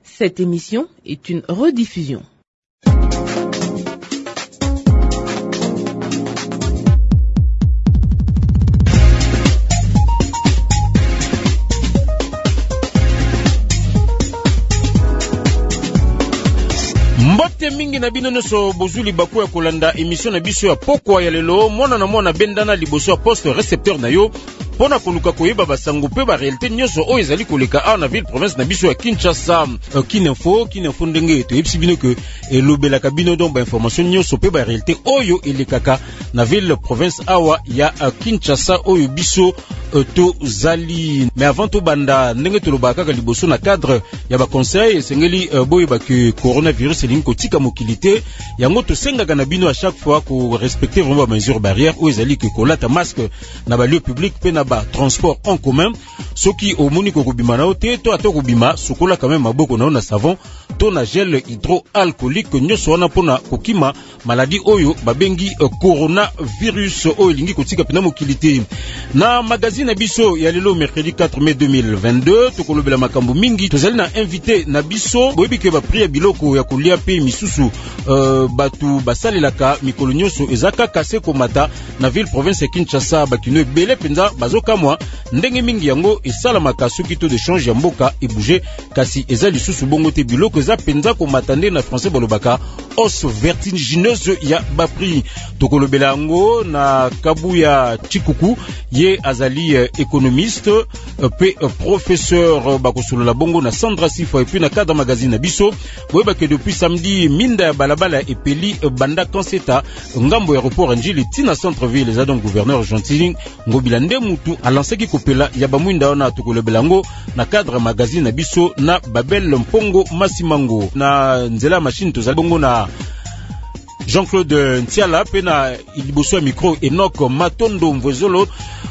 Cette émission est une rediffusion. Mbote mingi na bino nyonso bozuli baku ya kolanda émission na biso ya pokwa ya lelo mwana na mwana bendana liboso ya poste récepteur na yo pona koluka koyeba basango pe ba réalité nyonso oyo ezali koleka a na ville province na biso ya Kinshasa. Kinefo ndenge to yebisi bino ke elobelaka bino donc ba information nyonso pe ba réalité oyo elekaka na ville province awa ya Kinshasa oyo biso to zali. Mais avant to banda ndenge to lobaka ka liboso na cadre ya ba conseil esengeli boye ba ke coronavirus elingi kotika mokilité yango to sengaka na bino à chaque fois ko respecter vraiment ba mesures barrières oyo ezali ke kolata masque na ba lieu public pe na ba transport en commun soki omoni ko kobima na ote to atoko bima sukola quand même maboko na savon to na gel hydroalcoolique nyoso wana pona kokima maladie oyo babengi coronavirus oyo lingi kotika pena mokilité. Na magazine biso ya lelo mercredi 4 mai 2022 to kolobela makambo mingi tozali na invité na biso boyebi ke ba priya biloko ya kolia pe misusu batu basalelaka mikolo nyonso ezaka kase komata na ville province ya Kinshasa bakino ebele penza bazokamwa ndenge mingi yango esalamaka soki to de change ya mboka ebouge kasi ezali lisusu bongo te biloko eza penza komata nde na français bolobaka os vertigineuse ya bapri tokolobela yango na Kabuya Chikuku ye azali économiste pe professeur bakosolola bongo na Sandra Sifa et puis na cadre magazine biso boyeba ke depuis samedi minda ya balabala epeli banda kanseta ngambo ya aéroport Njili tina centre ville za donc gouverneur Gentil Ngobila Ndemutu alansaki kopela ya bamwinda wana tokolobela ngo na cadre magazine biso na Babel Mpongo Masimango na nzela machine tozali bongo na Jean-Claude Ntiala pe na iliboso ya micro Enoch Matondo Mvozolo.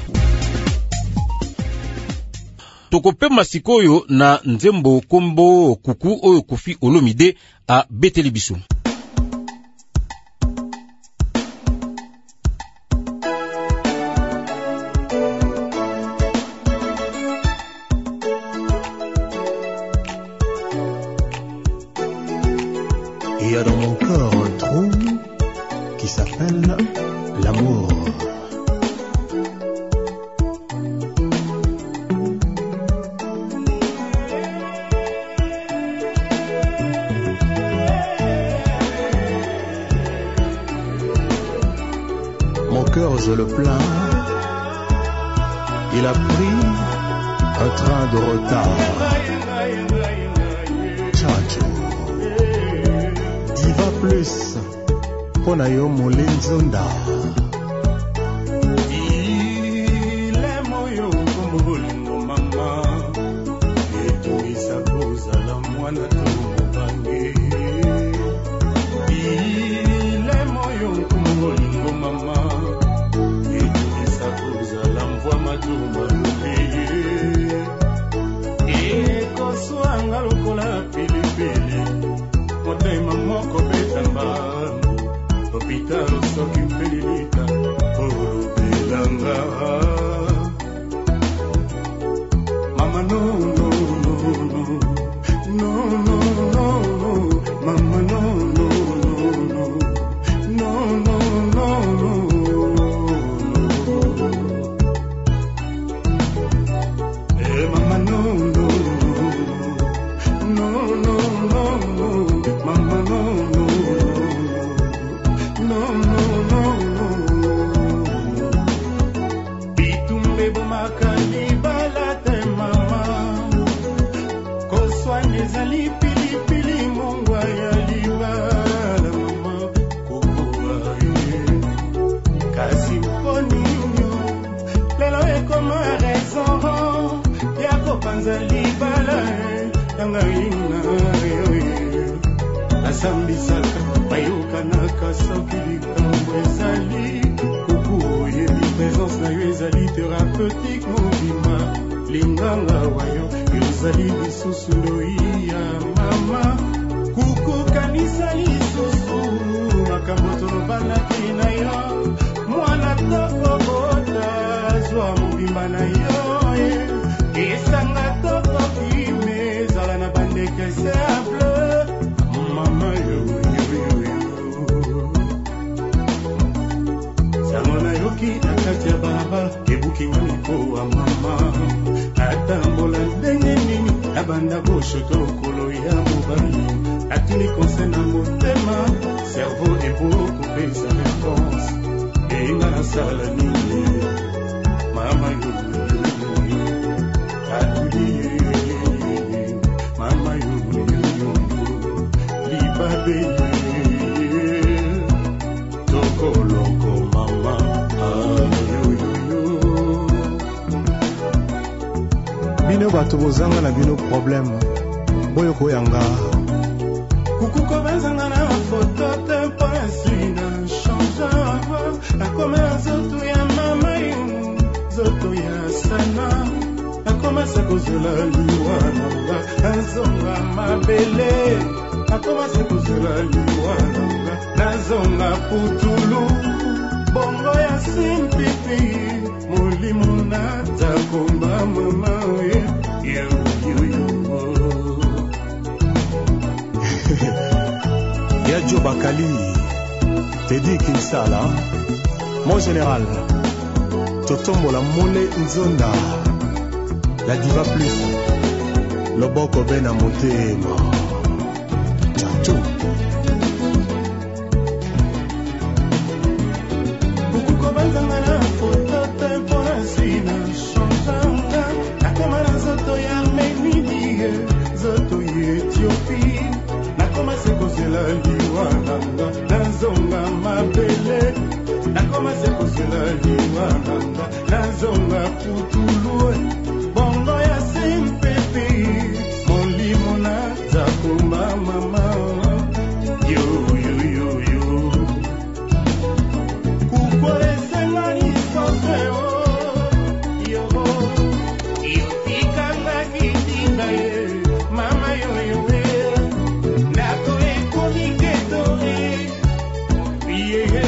Tokope masikoyo na nzembo kombo kuku oyo Kofi Olomide a beteli biso. Il y a dans mon corps un trou qui s'appelle l'amour. Mon cœur, je le plains. Il a pris un train de retard. Chacho. Diva plus. Pona yo molenzonda. Ile moyo kumbulingo mama. Etu isabuza la mwana tubange. Ile moyo kumbulingo mama. Etu isabuza la mvua matumbange. Eko swanga lokola pilipili. Motema moko betamba. Hospital soki pelilita oro belanga mama no no no no no no no no mama no no no no no no no eh mama no no no no no no mama no no no, no, no, no. Bitumbe bumakani balate mama. Koswani zali pili pili mongwa ya libala mama. Kukua kasi mponi nyo. Lelo ekoma raison. Yako panza libala. Tanga ina asambisaka bayuka nakasoki likambo ezali kuku oyebi présence na yo ezali thérapeutique mobima linganga wayo ezali lisusu ndoi ya mama kuku kanisa lisusu makambo tolobanaki na yo mwana tokobota zwa mobimba na yo esanga tokokime ezala na bandeki encaissé à bleu. Maman yo Samona yoki nakati ya barabara ebuki nganiko wa mama atambola ndenge nini abanda boshoto kolo ya mobali atini conseil na motema cerveau eboku pesa réponse inga na sala nini mama yo atuli mama yo libabe tokoloko mama bino bato bozanga na bino problème boyo koyanga kukuko bezanga na foto te pasi na change akome zoto ya mama zoto ya sana akome sakozela liwana azonga mabele akome sakozela liwana nazonga putulu bongo ya simpipi molimo na takomba mama Yadjo Bakali Teddy Kinsala mon général Totombola Mole Nzonda la diva plus Loboko Bena Motema Chacho nazonga putulu bongo ya simpepe molimo na zakuma mama yo kukolesenga nisoseo yo pikanga kitinga ye mama yo nako ekoniketore iye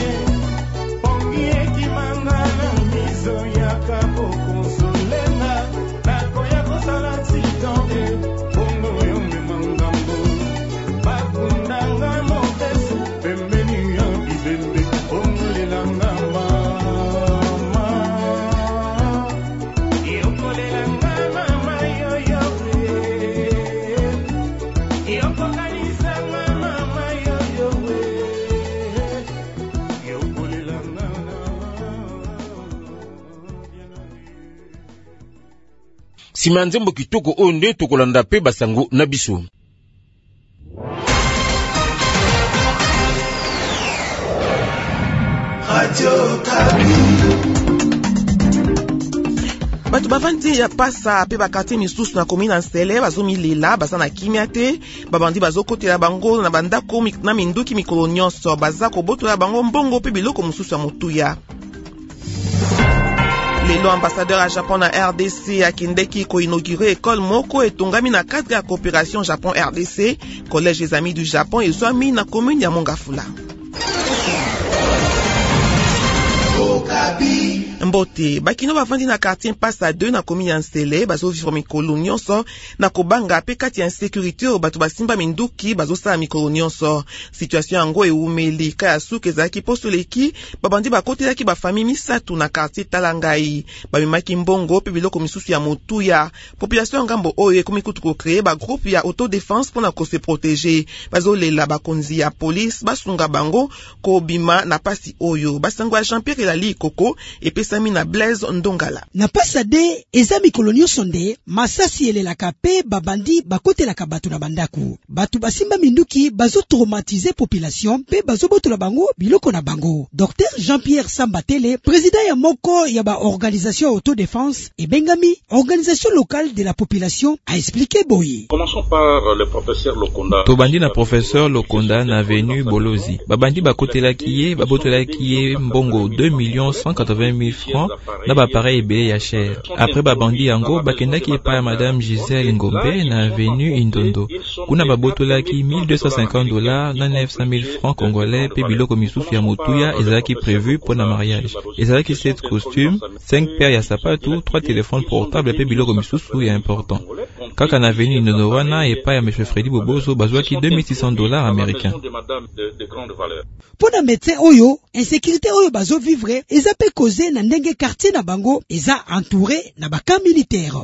sima nzembo kitoko oyo nde tokolanda pe basango na biso. Radio Kapi. Batu bavandi ya pasa pe bakati misusu na komina Nsele bazomi lela baza na kimia te babandi bazokotela bango na bandako na minduki mikolo nyonso baza kobotola bango mbongo pe biloko mosusu ya motuya. Lelo ambassadeur à Japon na RDC akindeki ko inauguré école moko etongami na cadre ya coopération Japon RDC collège des amis du Japon ezwami na commune ya Mongafula. Mbote bakino bavandi na quartier Passa 2 na commune ya Nsele bazo vivre mikolo nyonso na kobanga pe kati ya insécurité o bato basimba minduki bazo sala mikolo nyonso situation yango eumeli kaya suke ezalaki postoleki babandi bakotelaki bafamille misatu na quartier Talangai bamemaki mbongo pe biloko misusu ya motuya population ngambo oyo ekomi kutu ko-créer ba groupe ya autodéfense mpona ko se protéger bazolela bakonzi ya police basunga bango kobima na pasi oyo basango ya Jean-Pierre Elali Koko epesami na Blaise Ndongala na Passa de eza mikolo nyonso nde masasi elelaka pe babandi bakotelaka bato na bandako bato basimba minduki bazotraumatize population pe bazobotola bango biloko na bango. Dr Jean-Pierre Sambatele président ya moko ya ba organisation autodéfense ebengami organisation locale de la population a expliqué boye. Commençons par le professeur Lokonda. Tobandi na professeur Lokonda na avenue Bolozi babandi bakotelaki ye babotolaki ye mbongo 2,180,000 francs na bapareil ebele ya cher. Après babandi yango bakendaki epa ya madame Gisèle Ngombe na avenue Indondo kuna babotolaki $1,250 na 900,000 francs congolais pe biloko misusu ya motuya ezalaki prévu pour na mariage. Ezalaki 7 costumes, 5 paires ya sapatu, 3 téléphones portables pe biloko misusu ya important. kaka na avenue Nonowana epai ya M. Freddy Bobozo bazwaki $2600 américains. Pona médecin oyo, insécurité oyo bazo vivre, eza pe cause na ndenge quartier na bango, eza entouré na baka militaire.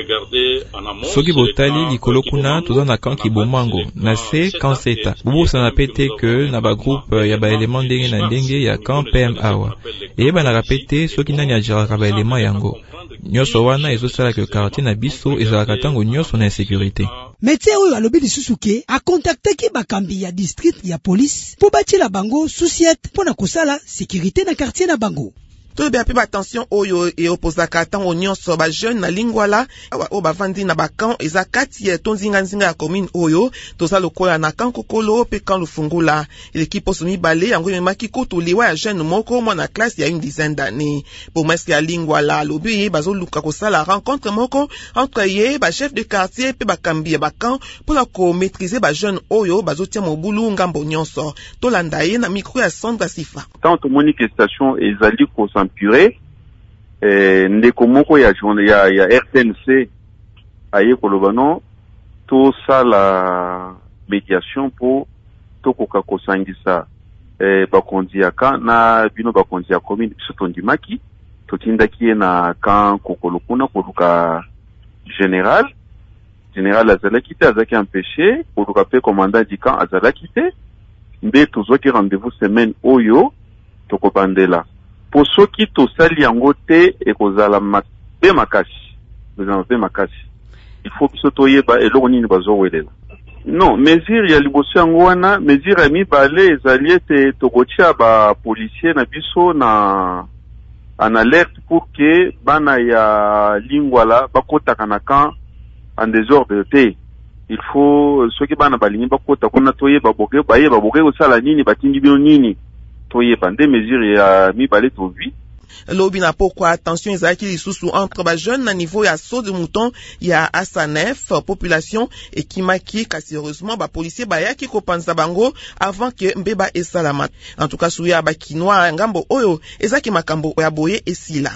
Soki botali likolo kuna toza na camp Kibomango, na se camp Seta. Bobosa na pete que na ba groupe ya ba élément ndenge na ndenge ya camp PM awa. Eyeba na rapete soki nani ajeraka ba élément yango. Nyonso wana ezosala ke quartier na biso ezalaka tango nyonso na insécurité. Médecin oyo alobi lisusu ke akontaktaki bakambi ya district ya police po batiela bango susiete pona kosala sécurité na quartier na bango. To be ape attention oyo e opozaka tango nyonso ba jeune na lingwala o bavandi na bakan eza kati ya tonzinga nzinga ya commune oyo toza lokola na kan kokolo pe kan lufungula l'équipe osumi balé yango memaki kutu liwa ya jeune moko mwana classe ya une dizaine d'années pour mestre ya lingwala lobi bazo luka kosala rencontre moko entre ye ba chef de quartier pe bakambi ya bakan pour la ko maîtriser ba jeune oyo bazo tia mobulu ngambo nyonso to landa ye na micro ya Sandra Sifa. Tant manifestation ezali ko puré ndeko moko ya RTNC aye kolobano to sala médiation po to koka kosangisa bakonzi ya ka na bino bakonzi ya commune biso ndimaki to tindaki na kan kokolokuna koluka général azalaki te azaki empêché koluka pe commandant du camp azalaki te mbe tozwaki rendez-vous semaine oyo tokobandela po soki tosali yango te ekozala mabe makasi il faut biso toyeba eloko nini bazowelela non mesure ya liboso yango wana mesure ya mibale ezali ete tokotia bapolisier na biso en alerte pour que bana ya lingwala bakotaka na camp en désordre te. Il faut soki bana balingi bakota kuna toyeba boke kosala nini batindi bino nini toyeba nde mesure ya mibale tovi. Lobi na pourquoi attention ezalaki lisusu entre ba jeune na niveau ya saut de mouton ya Asanef population ekimaki kasi heureusement ba policier bayaki kopanza bango avant que mbeba esalama. En tout cas suya ba kinwa ngambo oyo ezaki makambo ya boye esila.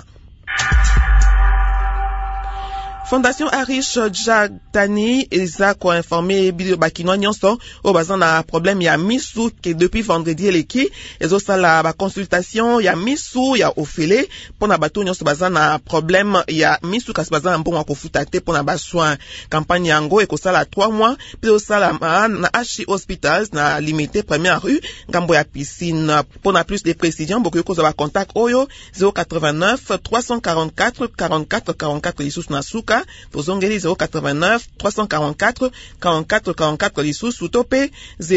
Fondation Arish Jagdani eza ko informé bilio bakino nyonso o bazana problème ya misu que depuis vendredi eleki ezo sala ba consultation ya misu ya ofele pona bato nyonso bazana problème ya misu kasi bazana mbongo kofuta te pona ba soin campagne yango ekosala 3 mois pe o sala na H Hospitals na limité première rue ngambo ya piscine. Pona plus de précisions boko ko za ba contact oyo 089 344 44 44 lisusu na suka tozongeli 089 344 44 44 lisusu tope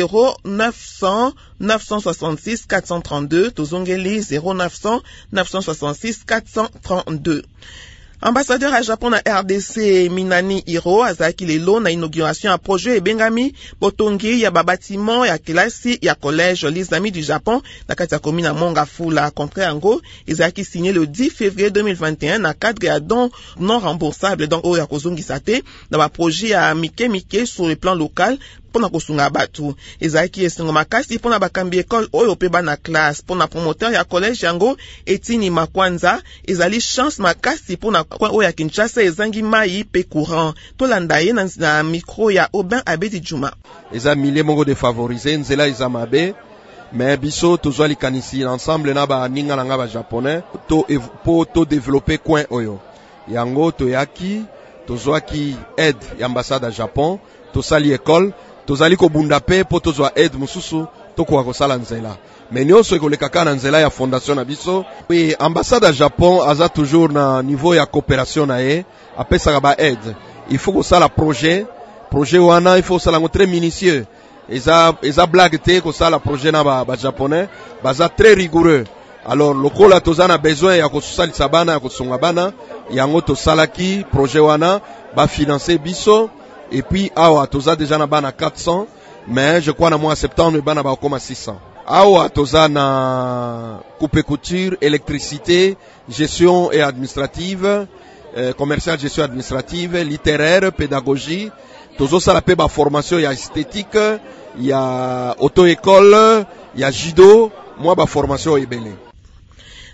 0900 966 432 tozongeli 0900 966 432. Ambassadeur à Japon na RDC Minani Hiro azaki lelo na inauguration ya projet ebengami botongi ya bâtiment ya kelasi ya collège les amis du Japon na kati ya commune ya Mongafula. Contrat yango ezaki signé le 10 février 2021 na cadre ya don non remboursable donc oyo ya kozongisa te na ba projet ya mike sur le plan local pona kosunga batu ezaki esengo makasi pona bakambi école oyo pe bana classe pona promoteur ya collège yango Etini Makwanza ezali chance makasi pona oyo ya Kinshasa ezangi mai pe courant tolanda ye na micro ya Aubin Abedi Juma. Eza milieu moko défavorisé nzela eza mabe mais biso tozwali kanisi ensemble na ba ninga nanga ba japonais to développer coin oyo yango toyaki tozwaki aide ya ambassade ya Japon tosali école tozali kobunda pe po tozwa aide mususu tokoka kosala nzela mais nyonso ekolekaka na nzela ya fondation na biso. Oui, ambassade ya Japon aza toujours na niveau ya coopération na ye apesaka ba aide il faut kosala projet wana il faut kosala ngo très minutieux eza blague te kosala projet na ba japonais baza très rigoureux. Alors lokola toza na besoin ya kosalisa bana ya kosunga bana yango tosalaki projet wana ba financer biso. Et puis, awa, toza déjà na bana 400, mais je crois na mois septembre, bana ba koma 600. Awa, toza na coupe couture, électricité, gestion et administrative, commercial, gestion administrative, littéraire, pédagogie. Tozo sala pe ba formation, ya esthétique, ya auto-école, ya judo, moi ba formation ebele.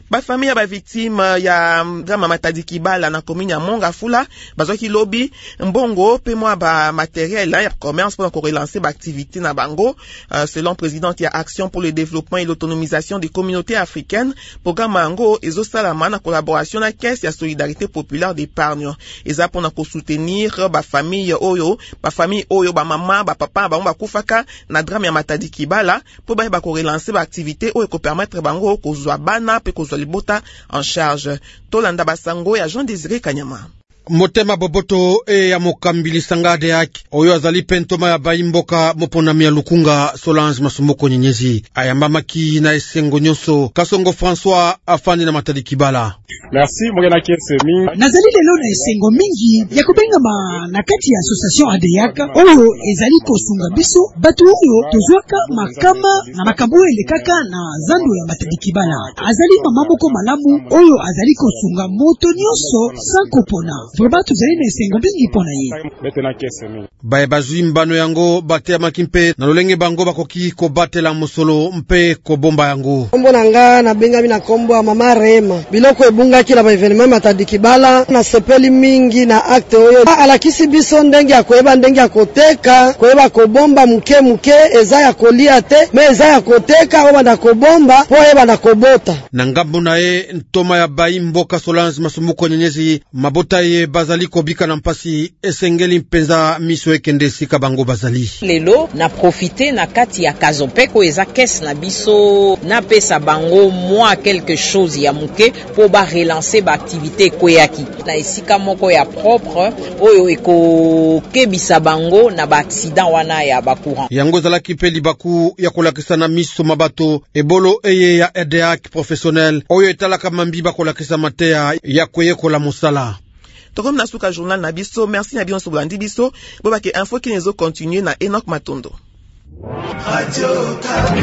Bafamille ba victime ya drama Matadi Kibala na commune ya Mongafula bazoki lobi mbongo pe moi ba matériel ya commerce pour relancer ba activité na bango selon présidente ya Action pour le développement et l'autonomisation des communautés africaines programme ango ezosalama na collaboration na caisse ya solidarité populaire d'épargne eza pona ko soutenir ba famille oyo ba mama ba papa ba kufaka na drame ya Matadi Kibala pour ba ko relancer ba activité oyo ko permettre bango ko zwa bana pe ko libota en charge. Tolanda Basango ya Jean Désiré Kanyama. Motema boboto ya mokambili sangade yake oyo azali pentoma ya baimboka moponami ya Lukunga Solange Masumoko Nyenyezi ayambamaki na esengo nyonso Kasongo François afandi na Matadi Kibala. Merci Morena Kiesemi. Nazali lelo na esengo mingi ya kubengama na kati ya association Adeyaka oyo ezali kosunga biso batu oyo tozwaka makama na makambo elekaka na zando ya Matadi Kibala. Azali mama moko malamu oyo azali kosunga moto nyonso sankopona. Vreba tuzali na esengo mingi pona ye. Betena Kiesemi. Bae bazwi mbano yango bate ya makimpe na lolenge bango bakoki ko batela musolo mpe ko bomba yango. Kombo nanga na benga mina kombo mama Rema. Biloko ebunga kila ba evenement Matadi Kibala na sepeli mingi na acte oyo alakisi biso ndenge ya koyeba ndenge ya koteka koyeba kobomba muke eza ya kolia te me eza ya koteka oba na kobomba po yeba na kobota na ngambo na ye ntoma ya baimboka Solange Masumbuko Nyenyezi mabota ye bazali kobika na mpasi esengeli mpenza miso ekende sika bango bazali lelo na profiter na kati ya kazopeko eza caisse na biso na pesa bango moi quelque chose ya muke po ba relancer ba activité koyaki na esika moko ya propre oyo eko kebisa bango na ba accident wana ya ba courant yango zalaki pe libaku ya kolakisa na miso mabato ebolo eye ya EDEAC professionnel oyo etalaka mambiba kolakisa mateya ya koyekola musala. Tokom na suka journal na biso, merci na bion soblandi biso, boba ke info ki nezo continue na Enoch Matondo. Radio Kapi.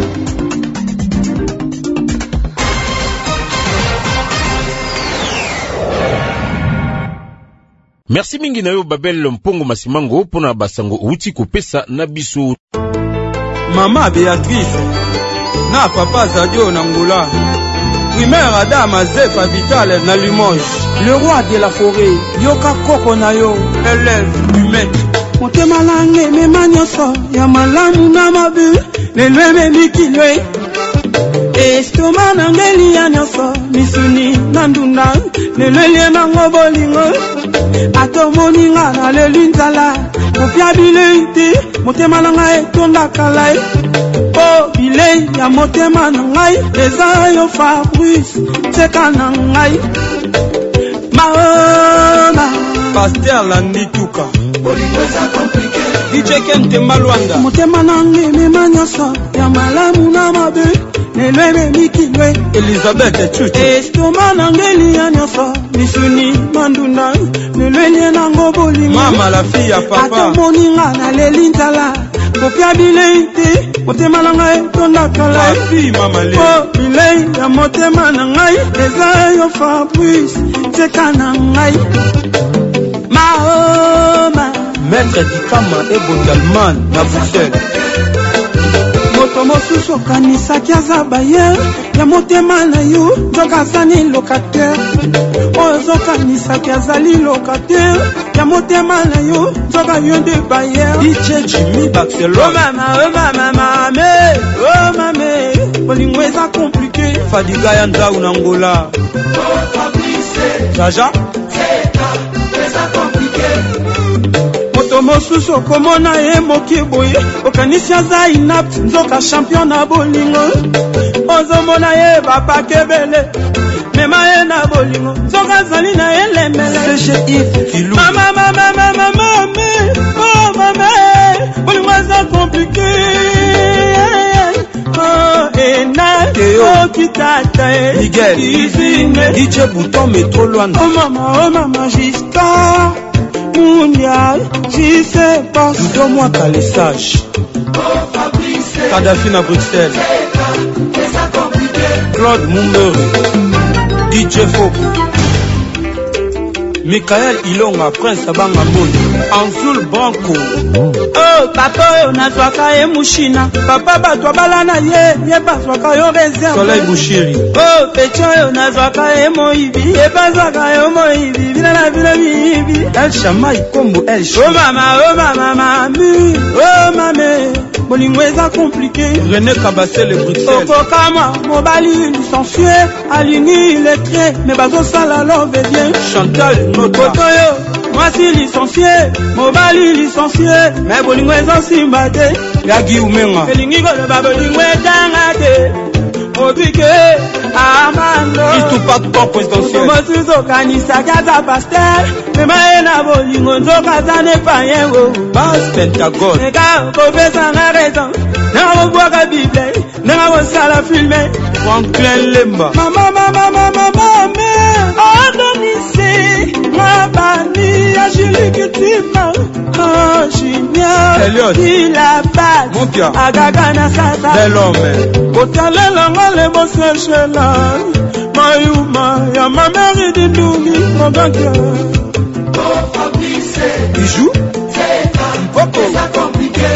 Merci mingi na yo Babel Mpongo Masimango pona basango uti kopesa na biso. Mama Béatrice na papa Zadio na Ngula. Primaire Adam Zefa Vital na Limoges. Le roi de la forêt Yoka Koko na yo élève du maître. Motema lange memanyoso ya malamu na mabu lelwe mikilwe. Estoma na ngeli ya nyoso misuni na ndunda lelwe na ngobolingo. Atomoni nga na lelinzala kopia bileite motema langa etonda kalai. Oh bilei ya motema na ngai eza yo Fabrice teka na ngai. Maona Pasteur Landituka Bolingweza compliqué Icheke Ntemba Luanda motema nange memanyoso ya malamu na mabe nelwe mikilwe Elizabeth Chuchu Estoma nangeli ya nyoso misuni manduna nelwe nango bolingo Mama la fille ya papa Atomoni nga na lelinzala kopia bileite motema na ngai tonda kala fille mama le oh bilei ya motema na ngai eza yo Fabrice teka na ngai Mahoma Maître Dikama et Bondalman na Bruxelles moto mosusu kanisaki aza bayer ya motema na yo nzoka azali locataire oyo zokanisaki azali locataire ya motema na yo nzoka yo nde bayer DJ Jimmy Barcelone oh mame bolingo eza compliqué Fadiga ya Ndau na Angola Jaja moto mosusu komona ye moki boye okanisi aza inapte nzoka champion na bolingo ozomona ye bapakebele mema ye na bolingo nzoka azali na ye lemele mama bolingo eza komplike okitata Miguel DJ Bouton Metro Luanda oh mama Giscard Mondial, j'y sais pas. Donne-moi qu'à les sages. Kadhafi à Bruxelles. Claude Mumbere. DJ Fogo. Michael Ilonga, Prince Abanga Mboni, Anzul Branco. Oh, papa yo nazwaka ye mushina. Papa batwa balana ye bazwaka yo reserve. Soleil Bouchiri. Oh, pecho yo nazwaka ye moibi, ye bazwaka yo moibi. Vina bibi. El Shama Ikombo El Oh mama, mami. Oh mame, bolingweza compliqué. René Kabassé le Bruxelles. Okokama, mobali licencié, aligné lettré, mais bazo sala love bien. Chantal Notoyo, moi si licencié, mobali licencié, mais bolingweza simbate. Gagi Umenga. Elingi golo babolingweza ngate. Obike, amando. Il tout pas de présidentiel. Mosuzo kanisa kaza pasteur. Mema ena bolingo nzoka zane payen wo. Base Pentagone. Ega, professeur na raison. N'a pas la Bible, n'a pas la filmer. Franklin Lemba. Maman, Adonisé, ma bani, à Julie que tu m'as. Oh, Junior, il a pas. Montia. Agagana Sasa. Bel homme. Kotale langa le bosse chela. Mayuma, ya ma mère de Doumi, mon banquier. Il joue? Popo. C'est compliqué.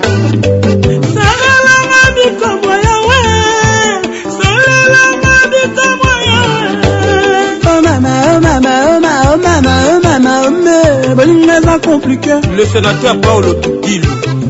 Compliqué. Le sénateur Paolo Tudilo.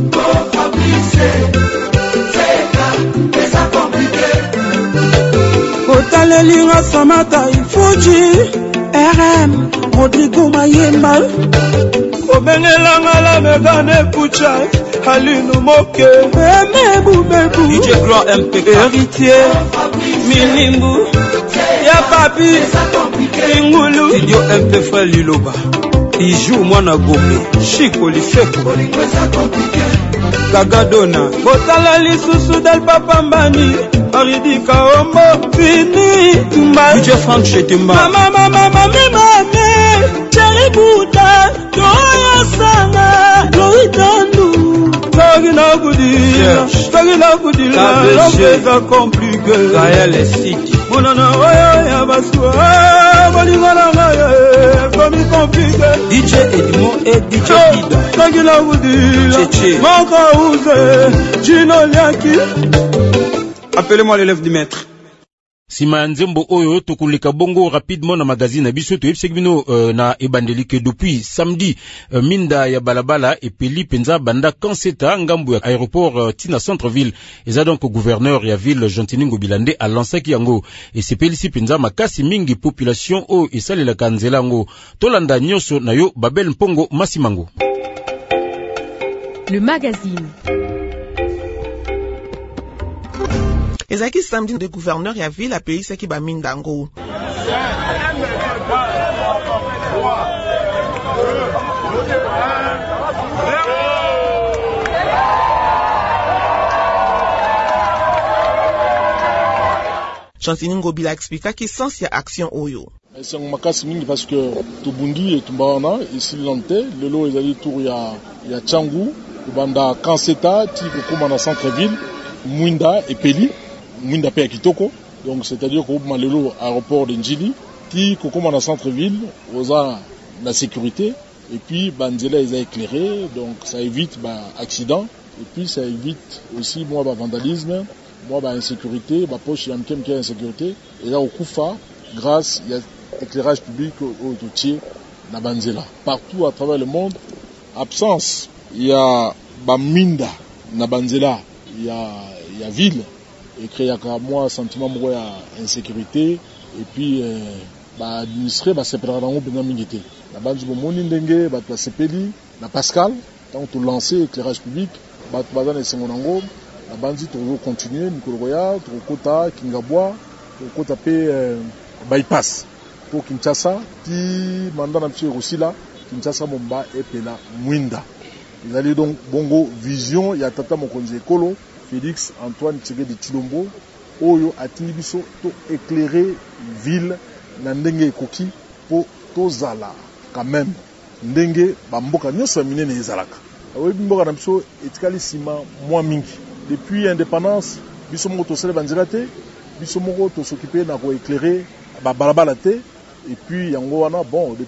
Otalelira Samata Ifuji RM Rodrigo Mayemba Obengelanga la megane pucha Halinu Moke Mebu DJ Gloire MPK Héritier Milimbu Ya papi Ingulu Studio MP Frère Liloba. Il joue Mwana Gombe, Chico Lifeko, Gagadona, Botala Lisusu del Papambani, Aridika Ombo, Fini, Tumba, DJ Frank Chetumba, Mama, Cherry Buddha, Toya Sana, Loitandu, Tagina Goudila, Lopeza compliqué, Gaël et City, Monana, Oya Basua, Famille compliqué, DJ Edmond et DJ Ida, Tagina Goudila, Maka Ouze, Gino Liaki. Appelez-moi l'élève du maître. Sima nzembo oyo tokuleka bongo rapidement na magazine biso to yebsegmino na ebandelike depuis samedi minda ya balabala epeli penza banda kanseta ngambu ya aéroport tina centre-ville eza donc gouverneur ya ville Jontiningo Bilande a lancé yango et sepeli si penza makasi mingi population o esalela kanzela ngo tolanda nyoso na yo Babel Mpongo Masimango. Le magazine. Ezaki samedi de gouverneur ya ville appelé Seki Bamindango. Jontiningo Bila expliqua qu'il sens ya action oyo. C'est un makasi mingi parce que Tubundi et Tumbaona ici l'anté le lot ezali tour ya Tchangu banda Kanseta ti kokoma na centre ville Mwinda et Peli Mwinda pe Kitoko, donc c'est-à-dire qu'au Malelo aéroport de Njili, qui comme dans centre-ville, osa la sécurité, et puis Banzela est éclairé, donc ça évite accident, et puis ça évite aussi moi vandalisme, moi insécurité, poche yamkem qui a insécurité, et là au Koufa, grâce il y a éclairage public au routier na Banzela. Partout à travers le monde, absence, il y a Minda na Banzela, il y a ville. Et créer moi sentiment de insécurité et puis administrer c'est pour la mingité la bande du moni ndenge la sepeli la Pascal tant tout lancer éclairage public bazana et sengonango la bande tout continuer Nikoloya tout kota Kingabwa tout kota pe bypass pour Kinshasa ti mandat na monsieur aussi là Kinshasa Momba et pela Mwinda ils allaient donc bongo vision ya tata mokonzi ekolo Félix Antoine Tshisekedi de Tshilombo oyo atindi biso to éclairer ville na ndenge ekoki po tozala quand même ndenge bamboka nyonso minene ezalaka oyo mboka na biso etikali sima mwa mingi depuis indépendance biso moko tosala banzela te biso moko to s'occuper na ko éclairer ba balabala te et puis yango wana bon depuis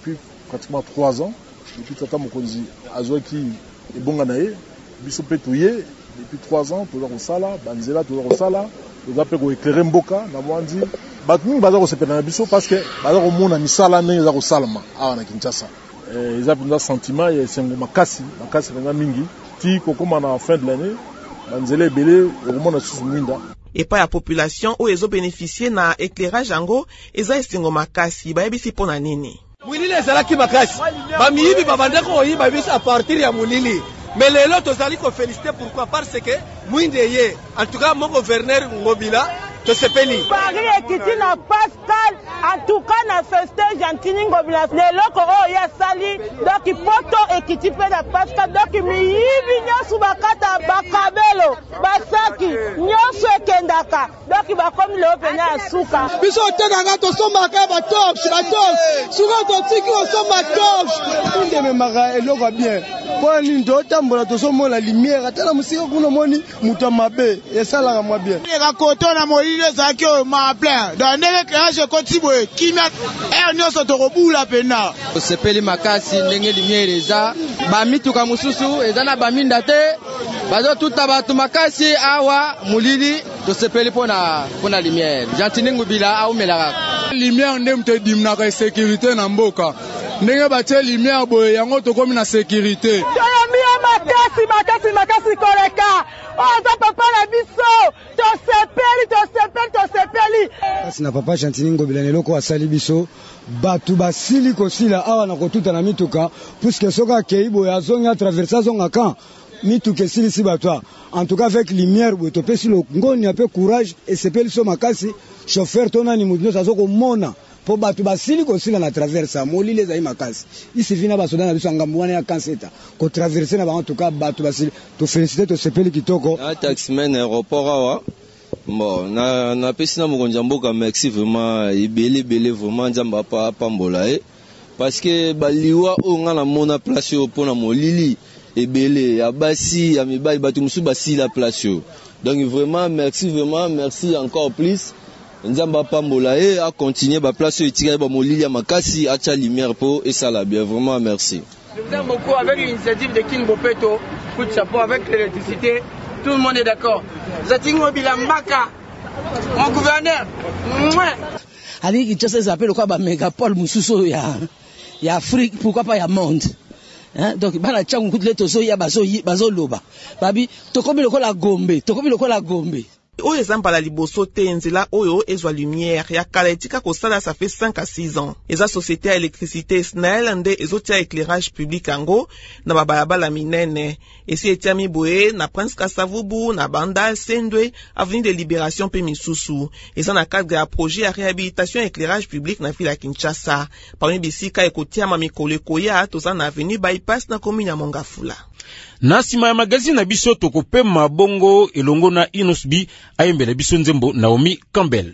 pratiquement 3 ans depuis tata mokonzi azwaki ebonga na ye biso pe toye depuis 3 ans toza kosala banzela toza kosala toza pe koéclairer mboka na mwandi bato mingi baza kosepela na biso parce que baza komona misala ndenge eza kosalama awa na Kinshasa eza mpenza sentiment ya esengo makasi mpenza mingi ti kokóma na fin de l'année banzela ebele okomona susu mwinda epai ya population oyo ezobénéficie na éclairage yango eza esengo makasi bayebisi mpo na nini mulili ezalaki makasi bamiyibi babandaki koyiba biso a partir ya mulili mais lelo tozali kofélicité pourquoi parce que mwinde ye en tout cas mon gouverneur Ngobila tosepeli Paris ekiti na Pascal en tout cas na festin Gentini Ngobila leloko oyo yasali donc poto ekiti pe na Pascal donc miyibi nyonso bakata bakabelo basaki nyonso ekendaka donc bakomi leo penya ya suka biso otekaka tosombaka batops suka totiki osomba tops ondememaka eloko bien mpo nini totambola tosomona lumière ata na mosika kuna moni moto mabe esalaka mwa bien koto na molili ezalaki oyo ma plein donc ndenge éclairage ekoti boye kimia ere nyonso tokobula pena osepeli makasi ndenge lumière eza bamituka mosusu eza na baminda te bazotuta bato makasi awa molili tosepeli mpona lumière Gentini Ngobila aumelaka lumière nde moto ediminaka esécurité na mboka ndenge batie lumière boye yango tokomi na sécurité toyamia makasi koleka oza papa na biso tosepeli kasi na papa Gentini Ngobila neloko asali biso bato basili kosila awa na kotuta na mituka puisque soki akei boye azongi atraverse azongaka mituka esilisi bato en tout cas avec lumière boye topesi ngoni ape courage esepeli so makasi chauffeur tonani moto nyonso azokomona po bato basili kosila na traverse molili ezali makasi isivi na basoda na biso ngambo wana ya kanseta kotraverse na bango en tout cas bato basili tofélicité tosepeli kitoko taximen aéroport awa bon napesi na mokonzi ya mboka merci vraiment ebele vraiment nzambe apambola ye parce que baliwa oyo nga namona place oyo mpona molili ebele ya basi ya mibali bato mosusu basila place oyo donc vraiment merci encore plus nzamba pambola e a continuer ba place etika ba molili ya makasi acha lumière po et ça la bien vraiment merci. Je vous aime beaucoup avec l'initiative de King Bopeto, coup de chapeau avec l'électricité, tout le monde est d'accord. Gentini Ngobila Mbaka, mon gouverneur. Ali Kinshasa s'appelle quoi ba mégapole mususu ya Afrique, pourquoi pas ya monde. Hein? Donc bana changu kutile toso ya bazo loba. Babi tokobi lokola Gombe. oyo eza mbala liboso te nzela oyo ezwa lumière ya kala etika kosala ça fait 5 à 6 ans eza société ya électricité SNEL nde ezotia éclairage public yango na babalabala minene esi etiami boye na Prince Kasavubu na Banda Sendwe avenue de Libération pe misusu eza na cadre ya projet ya réhabilitation éclairage public na ville ya Kinshasa parmi bisika ekotiama mikolo ekoya toza na avenue Bypass na commune ya Mongafula. Na sima ya magazine na biso tokopema bongo elongo na Inosbi ayembela biso nzembo Naomi Campbell.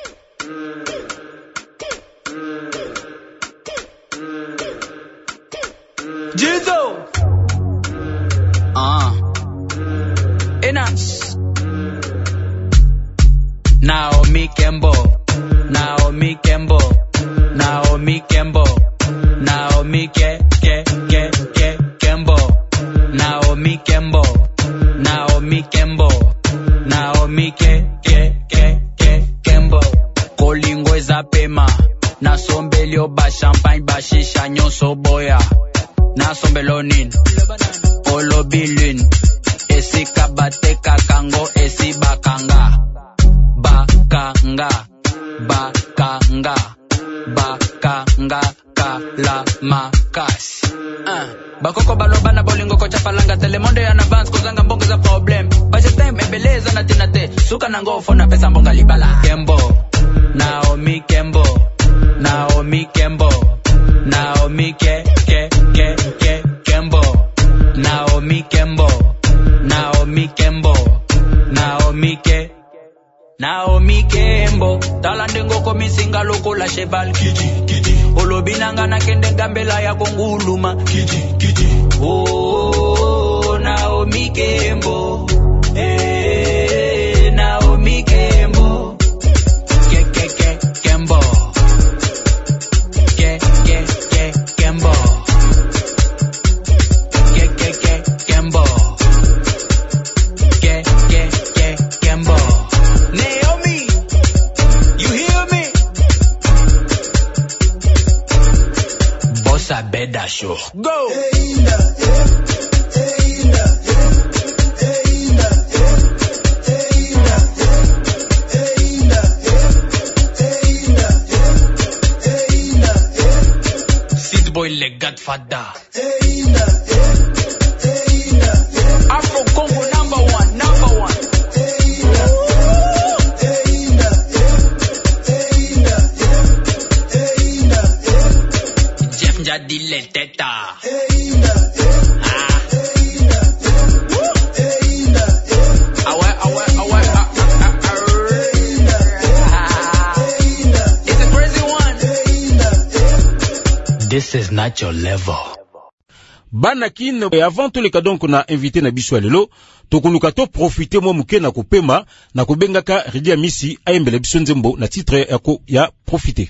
Jizo Enas Naomi Campbell Naomi Campbell Naomi Campbell Naomi Campbell Naomi Campbell Naomi Campbell Naomi Campbell Kolingo eza pema na sombelio ba champagne ba shisha nyonso boya na sombelo nin olobilun esika bateka kango esi bakanga kala makasi bakoko baloba na bolingo ko chapalanga telemondo ya avance kozanga mbongo za problem baje time ebeleza na tinate suka na ngofo na pesa mbonga libala Kembo Naomi Campbell Naomi Campbell Naomi Campbell Naomi Campbell Naomi Campbell Naomi Campbell talandengo komisinga loko la cheval kiti olobinanga na kende gambela ya konguluma kiti oh Naomi Campbell Naomi Campbell Campbell Show. Go! Sid Boy le Godfather. Afro Congo number one. Jeff Njadi le Teta. It's a crazy one. This is not your level. Banakin avant tout le cas donc na invité na biso lelo tokuluka to profiter mo muke na kopema na kobengaka Ridi Amisi ayembele biso nzembo na titre yako ya profiter.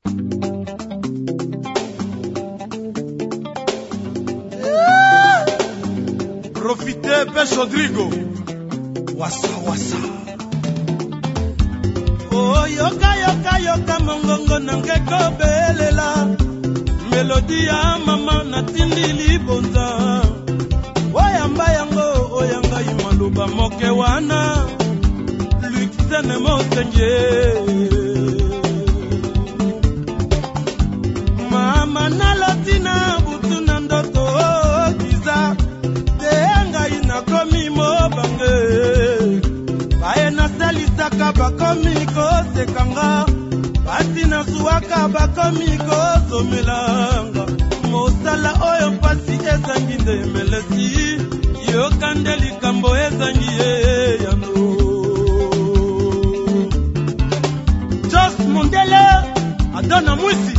Profiter Pes Rodrigo wasa oh yoka mongongo nangeko belela melodi ya mama natindi libonza oyamba yango oyanga imaluba moke wana luxene mosenje mama nalotina butu na ndoto kiza tenga inakomi mobange baye nasalisaka bakomi kosekanga basi nasuwaka bakomi kozomelanga mosala oyo mpasi ezangi ndemelesi yokande likambo ezangi ye yano Jos Mondele adona mwisi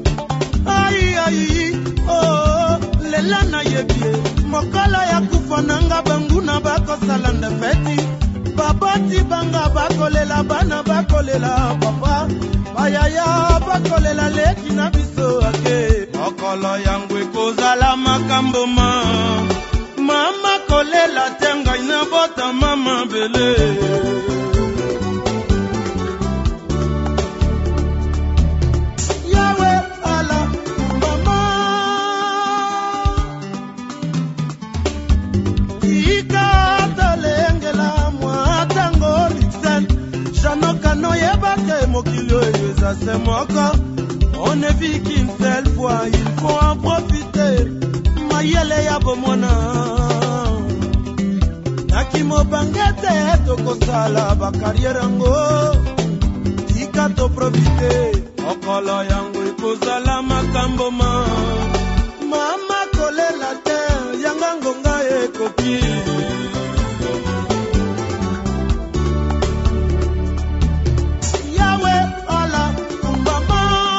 ai oh lela na yebie mokolo ya kufa nanga banguna bakosala ndefeti baboti banga bakolela bana bakolela papa bayaya bakolela leki na biso ake mokolo yangu ekozala makambo mama kolela tenga inabota mama bele yawe ala mama ikatolengela mwatango lixen janokano yebake mokilio ezase moko on ne vit qu'une seule fois il faut en profiter mayele ya bomona nakimo bangete tokosala bakariere yango tika to profiter okolo yango ekozala makambo mama kolela te yanga ngonga ekoki yawe ala mama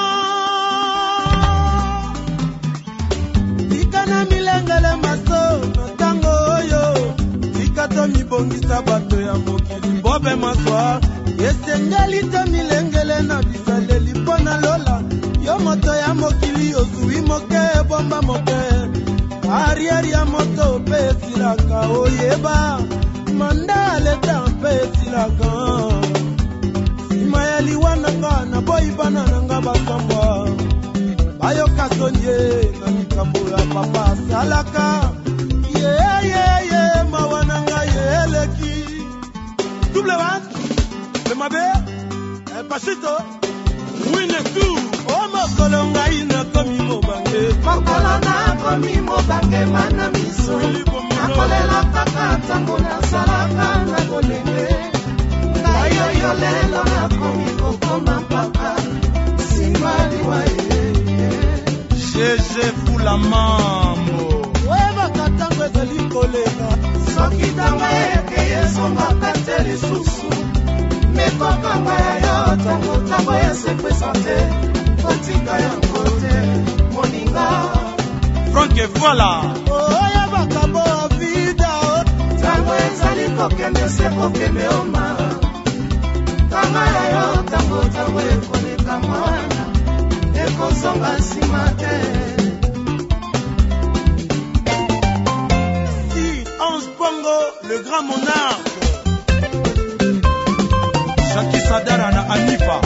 tikana milengele maso na tango oyo tikato mibongisa bato ya mokili bobe maswa esengeli te milengele na bisaleli mpo na lola yo moto ya mokili ozwi moke bomba moke arieri ya moto mpe esilaka oyeba manda leta mpe esilaka nsima ya liwananga na boyi bana nanga basambwa bayoka sonye na likambo ya papa asalaka yeyeye mawa nanga yeleki double bas le mabe pasito wine tu o mokolo ngai nakomi mobange mokolo nakomi mobange mana miso nakolela kaka ntango nasalaka na kolenge ngai oyo lelo nakomi kokoma mpaka nsima liwa jeje fula mambo oyebaka ntango ezali koleka soki ntango ekeye ezongaka te lisusu mekokanga ya yo ntango esepesa te kotika yango te moninga franke voila oyebaka bo vida ntango ezali kokende se kokende oma kanga ya yo ntango ekoleka mwana ekozonga nsima te si Ange Bongo le grand monarque Jackie Sadara na Anifa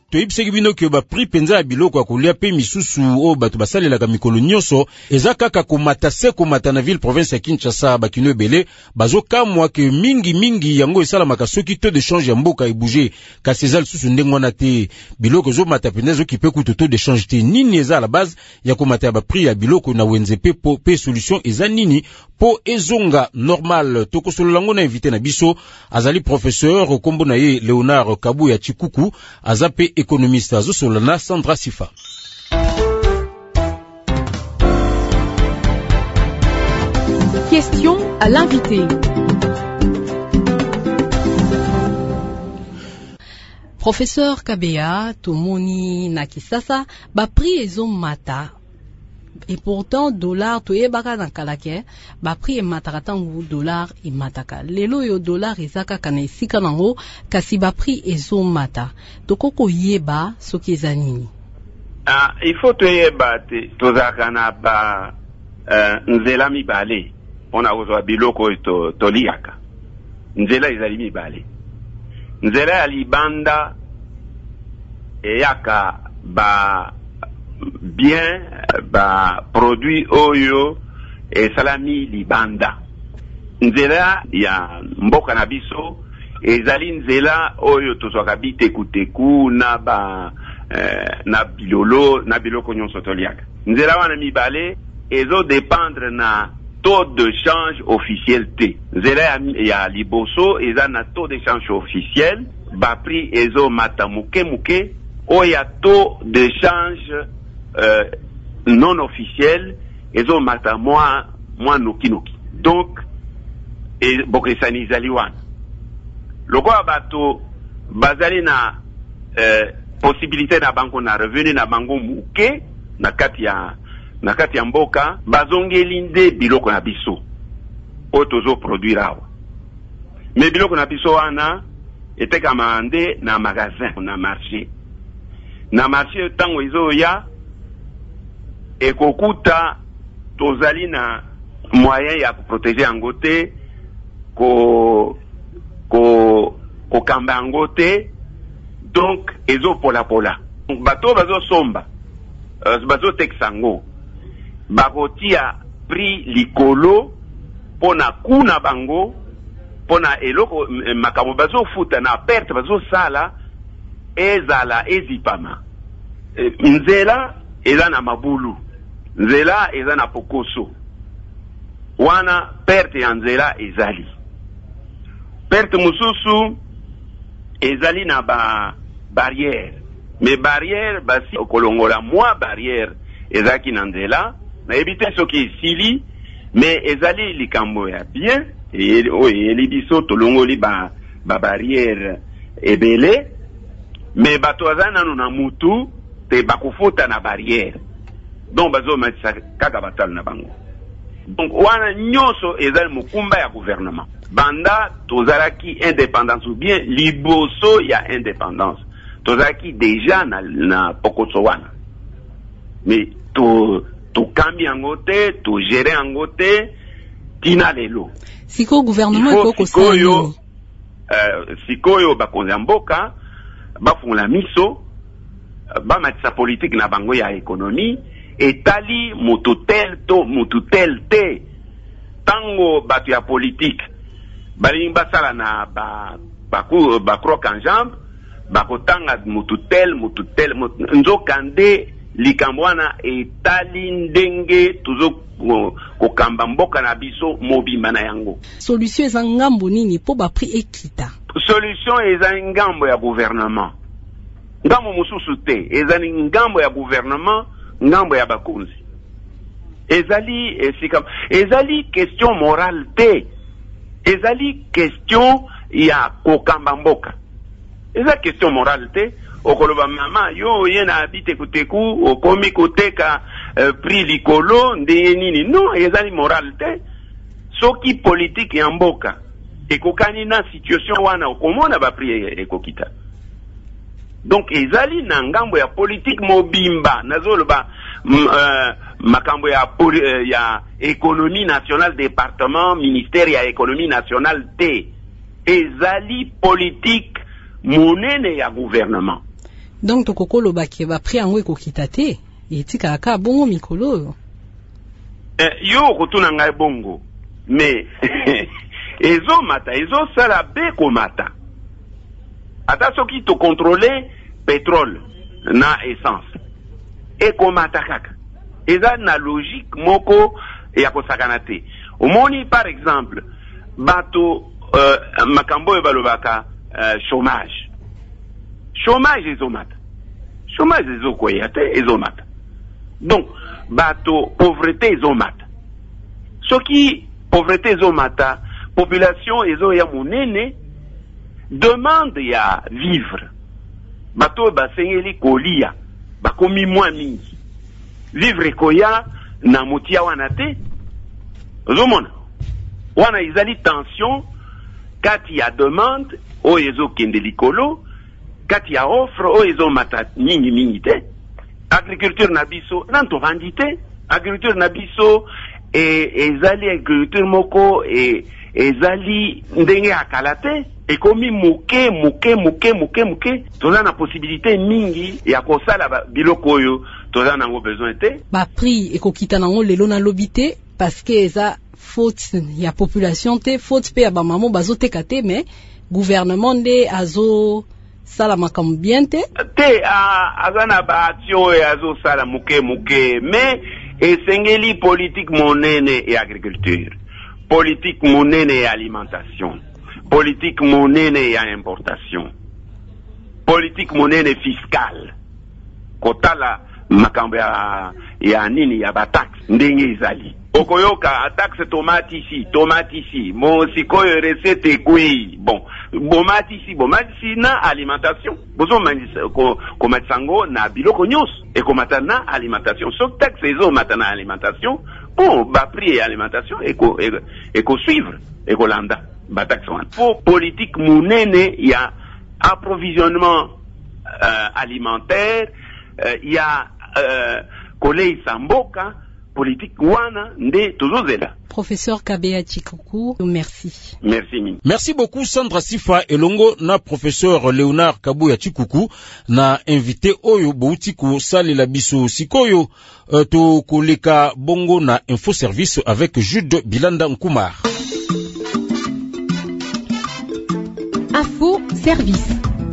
toyebisaki bino ke ba prix penza ya biloko ya kolia pe misusu o bato basalelaka mikolo nyonso eza kaka komata na ville province ya Kinshasa bakino ebele bazokamwa ke mingi yango esalamaka soki taux de change ya mboka ebouge kasi eza lisusu ndenge wana te biloko ezomata penza ezokipe kutu taux de change te nini eza à la base ya komata ya ba prix ya biloko na wenze pe solution eza nini po ezonga normal tokosolola ngo na invité na biso azali professeur kombo na ye Léonard Kabu ya Chikuku azape économiste azosolola na Sandra Sifa. Question à l'invité. Professeur Kabea tomoni na kisasa ba prix ezomata et pourtant dollar to yebaka na kalake ba prix emataka tangu dollar emataka lelo yo dollar ezaka kana esika nango kasi ba prix ezomata tokoko yeba soki eza nini. Il faut to yeba tozaka na ba nzela mibale ona ozwa biloko to liaka nzela ezali mibale nzela ya libanda eyaka ba bien ba produit oyo esalami libanda nzela ya mboka na biso ezali nzela oyo tozwaka bitekuteku na ba na biloko nyonso toliaka nzela wana mibale ezo dépendre na taux de change officiel te nzela ya liboso eza na taux de change officiel ba prix ezo mata muke oya taux de change non officiel ezo mata moi noki donc bokesani ezali wana lokola bato bazali na possibilité na bango na revenu na bango muke na kati ya mboka bazongeli nde biloko na biso oyo tozo produire awa me biloko na biso wana etekama nde na magasin na marché ntango ezoya ekokuta tozali na moyen ya kuprotege yango te kokamba yango te donc ezopola bato bazosomba bazotekisa yango bakotia prix likolo pona kuna bango pona eloko makambo bazofuta na perte bazosala ezala ezipama nzela eza na mabulu nzela eza na pokoso wana perte ya nzela ezali perte mususu ezali na ba barrière mais barrière basi okolongola mwa barrière ezaki na nzela na ebite soki esili mais ezali likambo ya bien eli biso tolongoli ba barrière ebele mais bato azali nanu na mutu te bakufuta na barrière donc bazomatisa kaka batalo na bango donc wana nyonso ezali mokumba ya gouvernement banda tozalaki indépendance ou bien liboso ya indépendance tozalaki déjà na pokoso wana mais tokambi yango te togere yango te tina lelo siko gouvernement ekokosala sikoyo bakonzi ya mboka bafungola miso bamatisa politique na bango ya économie etali moto tel te tango bato ya politique balingi basala na bakroke en jambe bakotanga motu tel nzokande likambo wana etali ndenge tuzo kokamba mboka na biso mobimba na yango solution eza ngambo nini po ba prix ekita solution eza ngambo ya gouvernement ngambo mususu te eza ngambo ya gouvernement ngambo ya bakonzi ezali question morale te ezali question ya kokamba mboka eza question morale te okoloba mama yo yena habite kuteku okomi koteka prix likolo ndenge nini non ezali morale te soki politique ya mboka ekokani na situation wana okomona ba prix ekokita donc ezali na ngambo ya politique mobimba nazoloba makambo ya économie nationale département ministère ya économie nationale te ezali politique monene ya gouvernement Donc tokokolo baki ba prix yango ekokita te etika aka bongo mikolo yo kotuna ngai bongo mais ezo mata ezo sala be komata ata soki to contrôler pétrole na essence e komata kaka eza na logique moko ya kosakana te omoni par exemple bato makambo oyo balobaka chômage ezomata chômage ezokwea te ezomata donc bato pauvreté ezomata soki pauvreté ezomata population ezoya monene demande ya vivre bato basengeli kolia bakomi mwa mingi vivre koya na motia wana te ozomona wana ezali tension kati ya demande oyo ezokende likolo kati ya offre oyo ezomata mingi te agriculture na biso nantovandi te agriculture na biso ezali agriculture moko ezali ndenge ya kala te ekomi muke toza na possibilité mingi ya kosala biloko oyo toza nango besoin te ba prix ekokita nango lelo na lobi te parce que eza faute ya population te faute pe ya ba mamo bazoteka te mais gouvernement nde azo sala makambo bien te aza na ba action oyo azosala muke mais esengeli politique monene ya agriculture politique monene ya alimentation politique monene ya importation politique monene fiscale kotala makambo ya nini ya bataxe ndenge ezali okoyoka taxe tomate ici sikoyo recette ekui bomati ici na alimentation bozomangisa komatisa ngo na biloko nyonso ekomata na alimentation so taxe ezomata na alimentation baprix ya alimentation ekosuivre ekolanda bataxe wana po politique monene ya approvisionnement alimentaire ya koleisa mboka politique wana nde tozozela. Professeur Kabea Chikuku, merci. Merci beaucoup Sandra Sifa elongo na professeur Léonard Kabuya Chikuku na invité oyo bouti ko salela biso sikoyo to koleka bongo na info service avec Jude Bilanda Nkumar. Info service.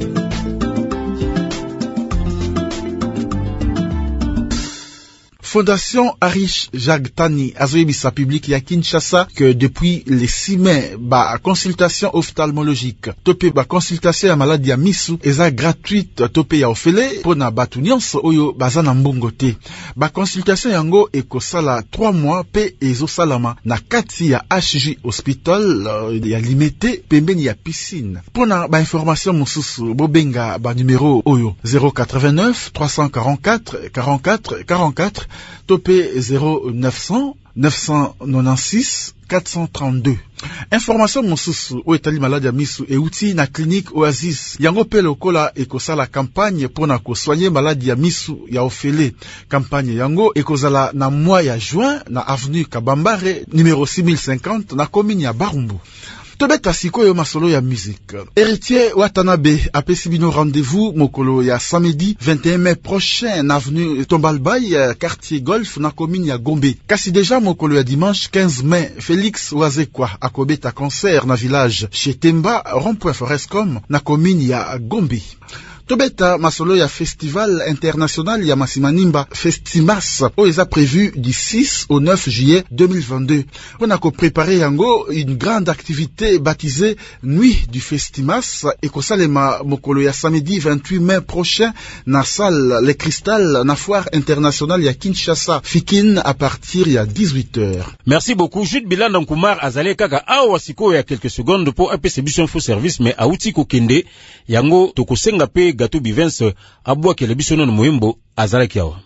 Fondation Arish Jagtani azoyebisa public ya Kinshasa que depuis le 6 mai consultation ophtalmologique topé consultation ya maladie ya misu eza gratuite topé ya ofele pona batu nyonso oyo baza na mbongo te consultation yango ekosala 3 mois pe ezosalama na kati ya HJ hospital ya limité pembeni ya piscine pona information mosusu bobenga numéro oyo 089 344 44 44 topé 0900 996 432. Information mosusu o etali malade ya misu euti na clinique Oasis. Yango pe lokola ekosala campagne pona ko soigner malade ya misu ya ofele. Campagne yango ekozala na mois ya juin na avenue Kabambare numéro 6050 na commune ya Barumbu. Tobeta sikoyo masolo ya musique. Héritier Watanabe apesi bino rendez-vous mokolo ya samedi 21 mai prochain na avenue Tombalbay quartier Golf na commune ya Gombe. Kasi deja mokolo ya dimanche 15 mai Félix Wazekwa akobeta concert na village chez Temba rond-point Forescom na commune ya Gombe. Tobeta masolo ya festival international ya Masimanimba Festimas o eza prévu du 6 au 9 juillet 2022. On a préparé yango une grande activité baptisée Nuit du Festimas et kosalema mokolo ya samedi 28 mai prochain na salle Les Cristal na foire internationale ya Kinshasa Fikin à partir ya 18h. Merci beaucoup Jude Bilanda Nkumar azale kaka awa siko ya quelques secondes pour APC Biso Info Service mais auti kokende yango tokosenga pe Gato Bivens abwa kele biso no moyembo azalaki awa.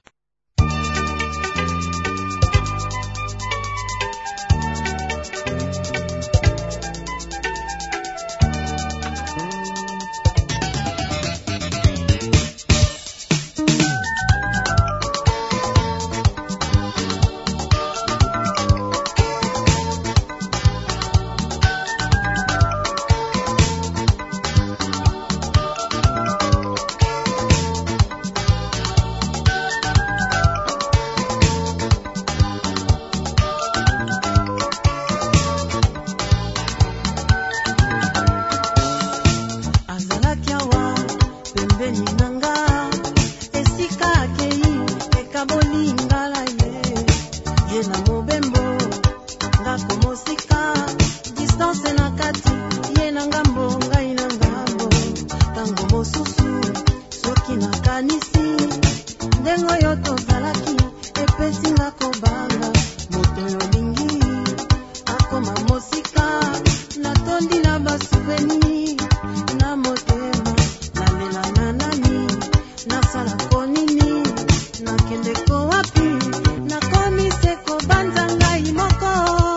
mobembo ngako mosika distance na kati ye na ngambo ngai na ngambo tango mosusu soki na kanisi ndengo yo tozalaki epesi nga kobanga moto yo lingi akoma mosika natondi na basuveni na motema nalela na nani nasala konini nakendeko wapi nakomise kobanza ngai moko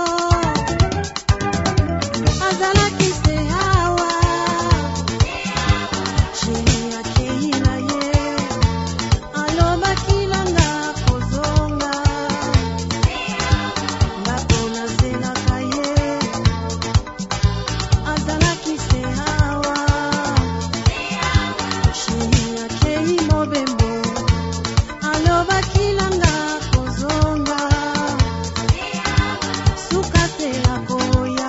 azalaki se hawa sheri akeila ye alobaki nanga kozonga ngako nazelaka ye azalaki se hawa sheri akei mobembo alobaki nanga kozonga suka te akoya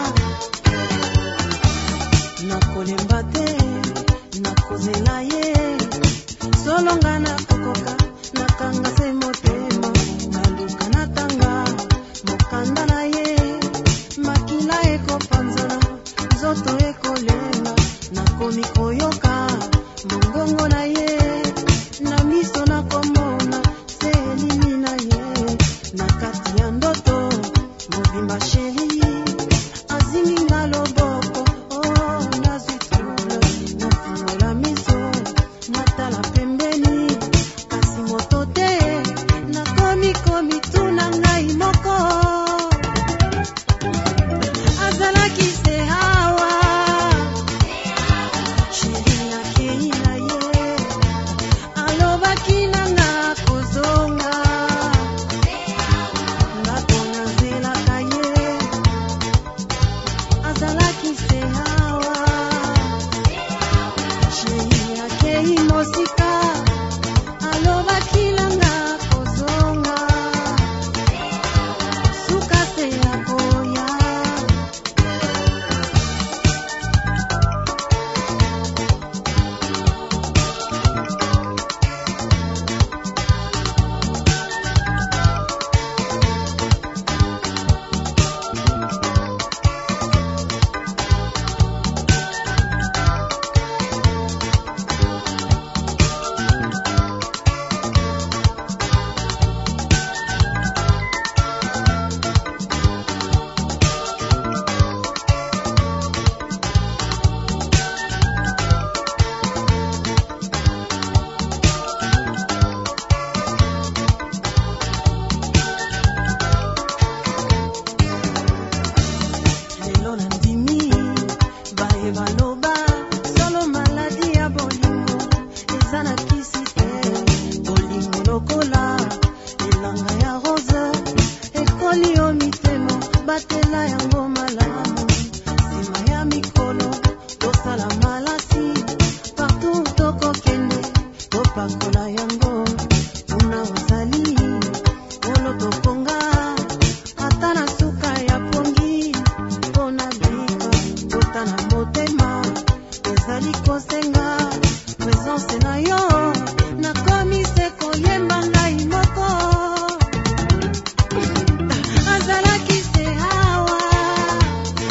nakolemba te nakozela ye solonga nakokoka nakanga se motema naluka natanga mokanda na ye makila ekopanzana nzoto ekolenga nakomi koyoka mongongo na ye na miso nakomona se elimi na ye na kati ya ndoto mobimba sheri aziminga loboko oh nazitula nafungola miso natala pembeni kasi moto te nakomi tuna ngai moko azalaki se hawa sheri akeila ye alobaki nanga kozonga ngako nazelaka ye azalaki se hawa sheri akei mosika alobaki nanga kozonga suka te akoya lelo nandimi baye baloba solo maladi ya bolingo eza na kisi te bolingo lokola elanga ya rose ekoli yo mitemo batela yango malamu nsima ya mikolo tosala malasi partout tokokende topakola yango una ozali olo tokonga ata na suka ya pongi mpona bika bota na motema ezali kosenga presence na yo nakomi se koyemba ngai moko azalaki se hawa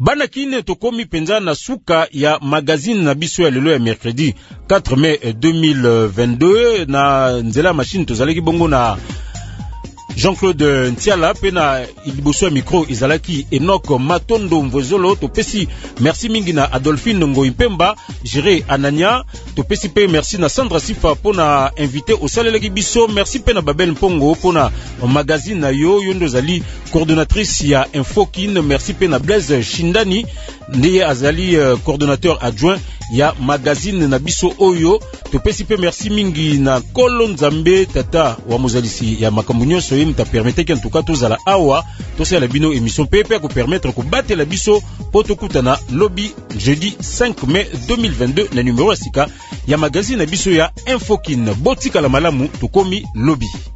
Bana kine tokomi penza na suka ya magazine na biso ya lelo ya mercredi 4 mai 2022 na nzela machine tozalaki bongo na Jean-Claude Ntiala pena iliboso ya micro izalaki Enoch Matondo Mvozolo. Topesi merci mingi na Adolphine Ngoimpemba, Géré Anania. Topesi pe merci na Sandra Sifa pona invité au saleleki biso. Merci pe na Babel Mpongo pona magazine na yo yondo zali coordonnatrice ya Infokin. Merci pe na Blaise Shindani ndiye azali coordonnateur adjoint ya magazine na biso oyo. Topesi pe merci mingi na Kolo Nzambe tata wa mozalisi ya makambo nyonso ye mta permettre que en tout cas tozala awa tosala bino émission pepe ko permettre ko battre la biso poto kutana lobby jeudi 5 mai 2022 na numéro ya sika ya magazine na biso ya Infokin. Botika la malamu tokomi lobby.